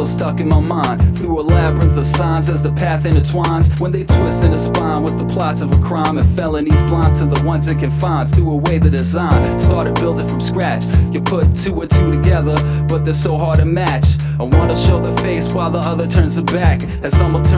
still stuck in my mind. Through a labyrinth of signs as the path intertwines, when they twist in the spine with the plots of a crime and felonies blind to the ones it confines. Threw away the design, started building from scratch. You put two and two together, but they're so hard to match. And one will show the face while the other turns the back, and some will turn